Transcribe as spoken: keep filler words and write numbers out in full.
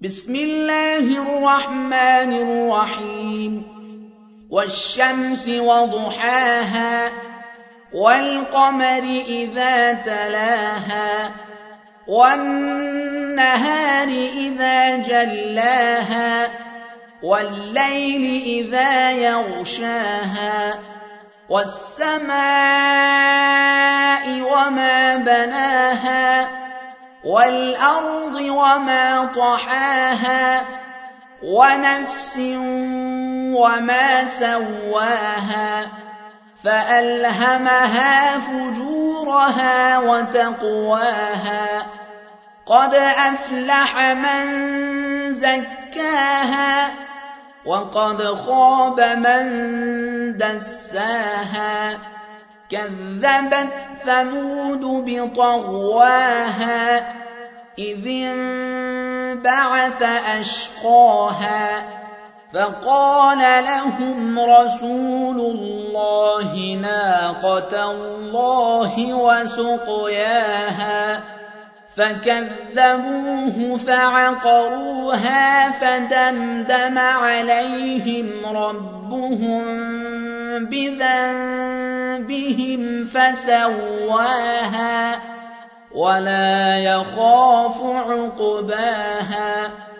بسم الله الرحمن الرحيم والشمس وضحاها والقمر إذا تلاها والنهار إذا جلاها والليل إذا يغشاها والسماء وما بناها والأرض وما طحاها ونفس وما سواها فألهمها فجورها وتقواها قد أفلح من زكاها وقد خاب من دساها كذبت ثمود بطغواها إذ انبعث أشقاها فقال لهم رسول الله ناقة الله وسقياها فكذبوه فعقروها فدمدم عليهم ربهم بذنبهم فسواها ولا يخاف عقباها